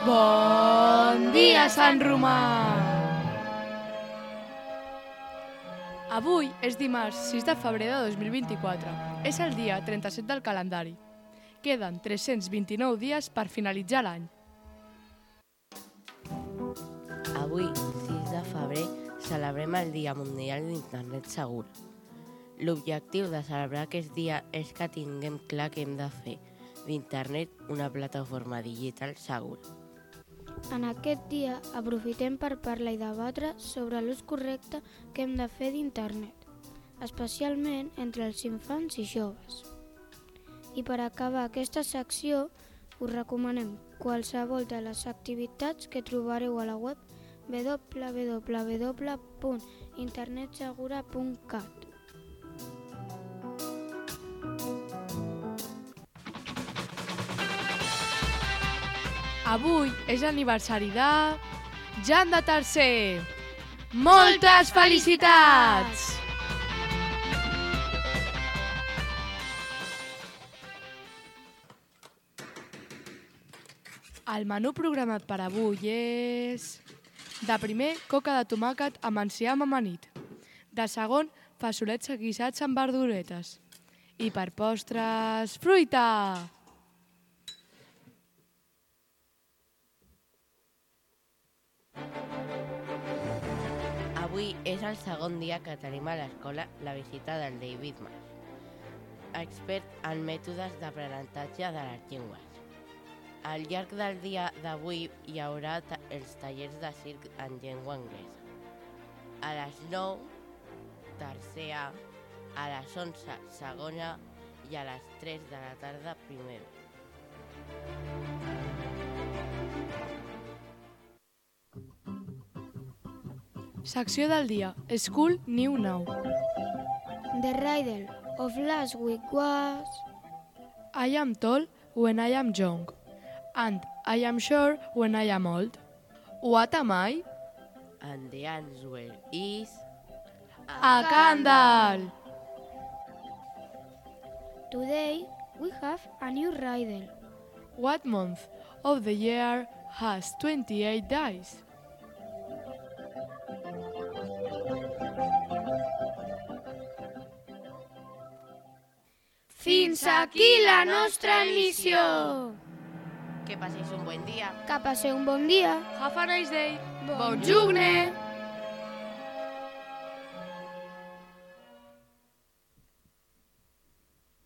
Bon dia, Sant Romà! Avui és dimarts 6 de febrer de 2024. És el dia 37 del calendari. Queden 329 dies per finalitzar l'any. Avui, 6 de febrer, celebrem el Dia Mundial d'Internet Segur. L'objectiu de celebrar aquest dia és que tinguem clar que hem de fer d'Internet una plataforma digital segura. En aquest dia aprofitem per parlar i debatre sobre l'ús correcte que hem de fer d'Internet, especialment entre els infants i joves. I per acabar aquesta secció, us recomanem qualsevol de les activitats que trobareu a la web www.internetsegura.cat. Avui és l'aniversari de Jan de Tercer. Moltes felicitats! El menú programat per avui és... De primer, coca de tomàquet amb enciam amanit. De segon, fassolets guisats amb verduretes. I per postres, fruita! Avui és el segon dia que tenim a l'escola la visita del David Mas, expert en mètodes d'aprenentatge de les llengües. Al llarg del dia d'avui hi haurà els tallers de circ en llengua anglesa. A les 9, tercer A, a les 11, segona i a les 3 de la tarda, primer B. Secció del dia. School New Now. The riddle of last week was... I am tall when I am young, and I am short when I am old. What am I? And the answer is... A candle! Today we have a new riddle. What month of the year has 28 days? Fins aquí la nostra emissió! Que passéis un bon dia. Que passeu un bon dia! Have a nice day! Bon jugne!